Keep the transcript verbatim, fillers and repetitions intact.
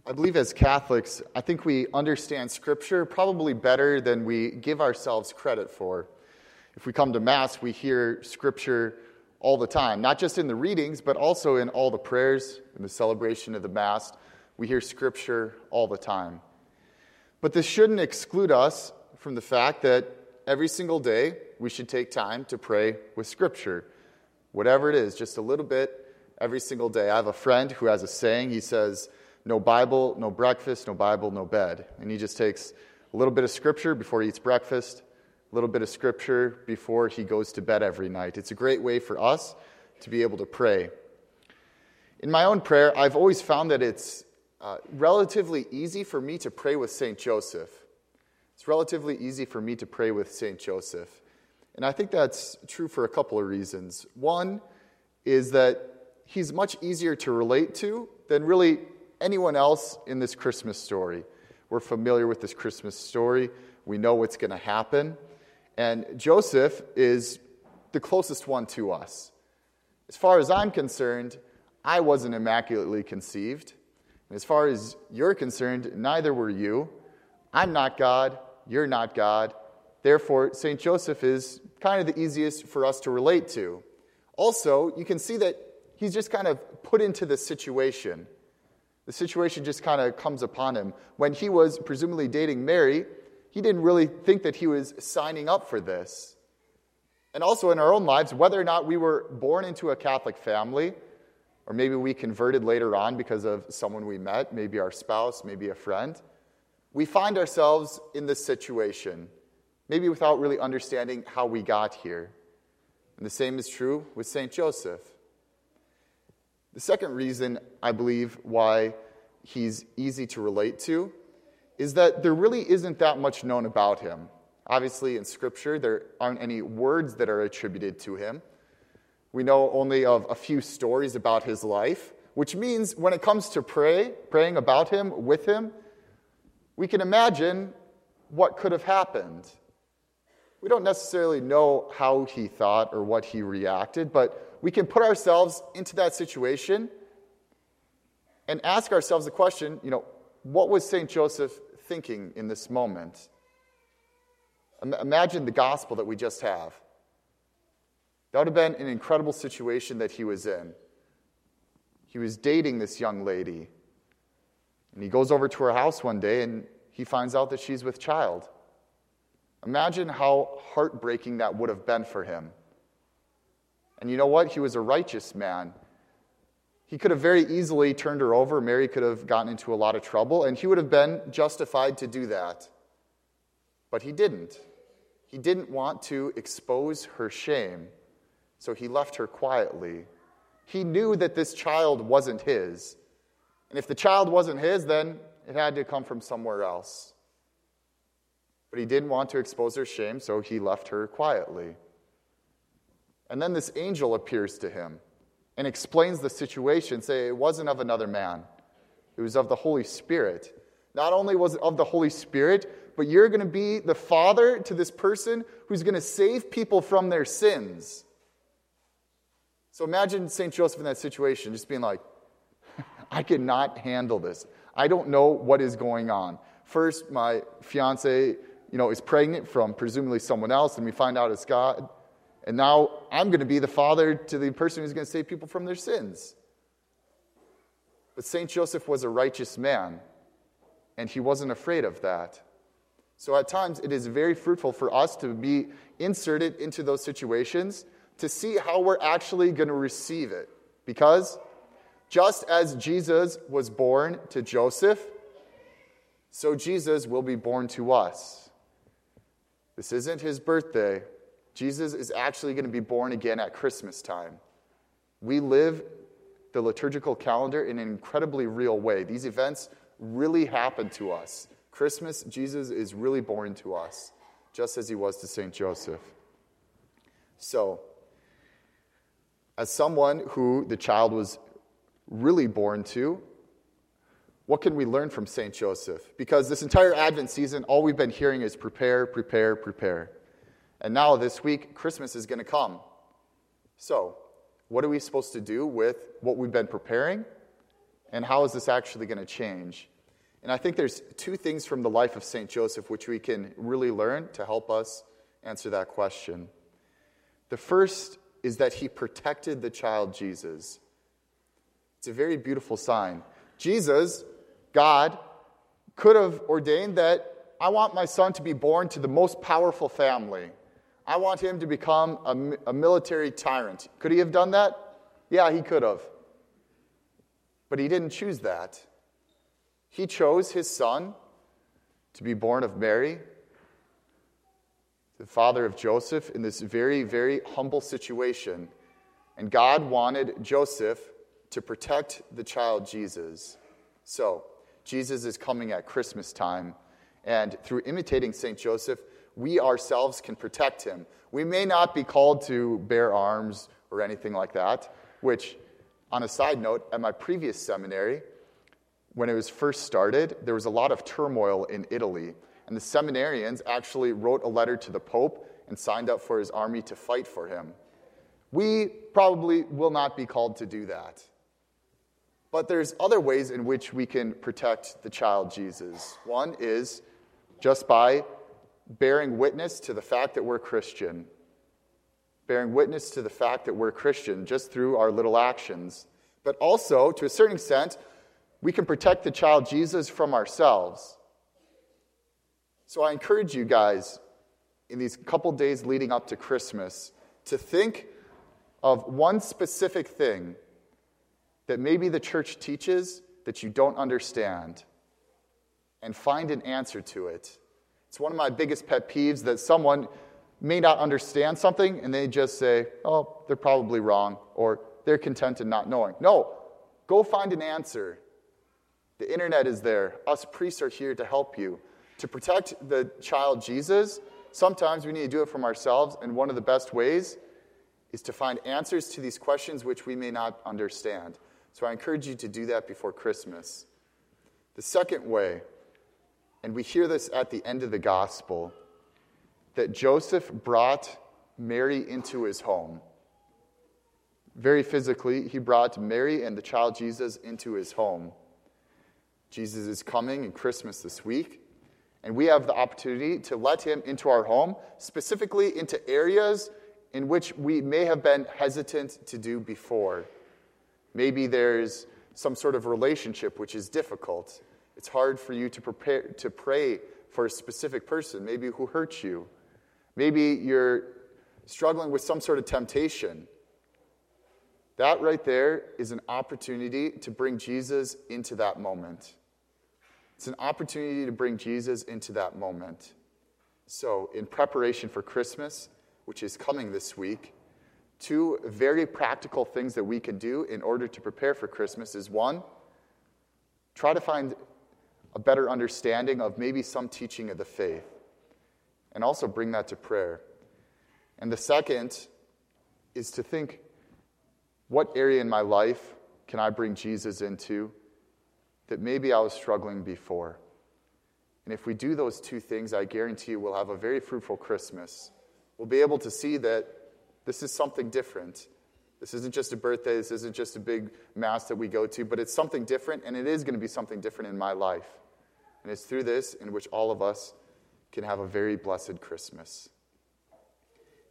I believe as Catholics, I think we understand Scripture probably better than we give ourselves credit for. If we come to Mass, we hear Scripture all the time, not just in the readings, but also in all the prayers, in the celebration of the Mass. We hear Scripture all the time. But this shouldn't exclude us from the fact that every single day we should take time to pray with Scripture. Whatever it is, just a little bit every single day. I have a friend who has a saying. He says, no Bible, no breakfast, no Bible, no bed. And he just takes a little bit of Scripture before he eats breakfast, a little bit of Scripture before he goes to bed every night. It's a great way for us to be able to pray. In my own prayer, I've always found that it's uh, relatively easy for me to pray with Saint Joseph. It's relatively easy for me to pray with Saint Joseph. And I think that's true for a couple of reasons. One is that he's much easier to relate to than really anyone else in this Christmas story. We're familiar with this Christmas story. We know what's going to happen. And Joseph is the closest one to us. As far as I'm concerned, I wasn't immaculately conceived. And as far as you're concerned, neither were you. I'm not God. You're not God. Therefore, Saint Joseph is kind of the easiest for us to relate to. Also, you can see that he's just kind of put into this situation. The situation just kind of comes upon him. When he was presumably dating Mary, he didn't really think that he was signing up for this. And also in our own lives, whether or not we were born into a Catholic family, or maybe we converted later on because of someone we met, maybe our spouse, maybe a friend, we find ourselves in this situation, maybe without really understanding how we got here. And the same is true with Saint Joseph. The second reason, I believe, why he's easy to relate to is that there really isn't that much known about him. Obviously, in Scripture, there aren't any words that are attributed to him. We know only of a few stories about his life, which means when it comes to pray, praying about him, with him, we can imagine what could have happened. We don't necessarily know how he thought or what he reacted, but we can put ourselves into that situation and ask ourselves the question, you know, what was Saint Joseph thinking in this moment? Imagine the gospel that we just have. That would have been an incredible situation that he was in. He was dating this young lady, and he goes over to her house one day and he finds out that she's with child. Imagine how heartbreaking that would have been for him. And you know what? He was a righteous man. He could have very easily turned her over. Mary could have gotten into a lot of trouble, and he would have been justified to do that. But he didn't. He didn't want to expose her shame, so he left her quietly. He knew that this child wasn't his. And if the child wasn't his, then it had to come from somewhere else. But he didn't want to expose her shame, so he left her quietly. And then this angel appears to him and explains the situation, say it wasn't of another man. It was of the Holy Spirit. Not only was it of the Holy Spirit, but you're going to be the father to this person who's going to save people from their sins. So imagine Saint Joseph in that situation, just being like, I cannot handle this. I don't know what is going on. First, my fiance, you know, is pregnant from presumably someone else, and we find out it's God. And now I'm going to be the father to the person who's going to save people from their sins. But Saint Joseph was a righteous man, and he wasn't afraid of that. So at times, it is very fruitful for us to be inserted into those situations to see how we're actually going to receive it. Because just as Jesus was born to Joseph, so Jesus will be born to us. This isn't his birthday. Jesus is actually going to be born again at Christmas time. We live the liturgical calendar in an incredibly real way. These events really happen to us. Christmas, Jesus is really born to us, just as he was to Saint Joseph. So, as someone who the child was really born to, what can we learn from Saint Joseph? Because this entire Advent season, all we've been hearing is prepare, prepare, prepare. And now this week, Christmas is going to come. So, what are we supposed to do with what we've been preparing? And how is this actually going to change? And I think there's two things from the life of Saint Joseph which we can really learn to help us answer that question. The first is that he protected the child Jesus. It's a very beautiful sign. Jesus, God, could have ordained that I want my son to be born to the most powerful family. I want him to become a, a military tyrant. Could he have done that? Yeah, he could have. But he didn't choose that. He chose his son to be born of Mary, the father of Joseph, in this very, very humble situation. And God wanted Joseph to protect the child Jesus. So, Jesus is coming at Christmas time, and through imitating Saint Joseph, we ourselves can protect him. We may not be called to bear arms or anything like that, which, on a side note, at my previous seminary, when it was first started, there was a lot of turmoil in Italy, and the seminarians actually wrote a letter to the Pope and signed up for his army to fight for him. We probably will not be called to do that. But there's other ways in which we can protect the child Jesus. One is just by bearing witness to the fact that we're Christian. Bearing witness to the fact that we're Christian just through our little actions. But also, to a certain extent, we can protect the child Jesus from ourselves. So I encourage you guys, in these couple days leading up to Christmas, to think of one specific thing that maybe the church teaches that you don't understand, and find an answer to it. It's one of my biggest pet peeves that someone may not understand something and they just say, oh, they're probably wrong, or they're content in not knowing. No, go find an answer. The internet is there. Us priests are here to help you. To protect the child Jesus, sometimes we need to do it from ourselves, and one of the best ways is to find answers to these questions which we may not understand. So I encourage you to do that before Christmas. The second way, and we hear this at the end of the gospel, that Joseph brought Mary into his home. Very physically, he brought Mary and the child Jesus into his home. Jesus is coming in Christmas this week, and we have the opportunity to let him into our home, specifically into areas in which we may have been hesitant to do before. Maybe there's some sort of relationship which is difficult. It's hard for you to prepare to pray for a specific person, maybe who hurts you. Maybe you're struggling with some sort of temptation. That right there is an opportunity to bring Jesus into that moment. It's an opportunity to bring Jesus into that moment. So, in preparation for Christmas, which is coming this week, two very practical things that we can do in order to prepare for Christmas is one, try to find a better understanding of maybe some teaching of the faith, and also bring that to prayer. And the second is to think, what area in my life can I bring Jesus into that maybe I was struggling before? And if we do those two things, I guarantee you we'll have a very fruitful Christmas. We'll be able to see that this is something different. This isn't just a birthday, this isn't just a big mass that we go to, but it's something different, and it is going to be something different in my life. And it's through this in which all of us can have a very blessed Christmas.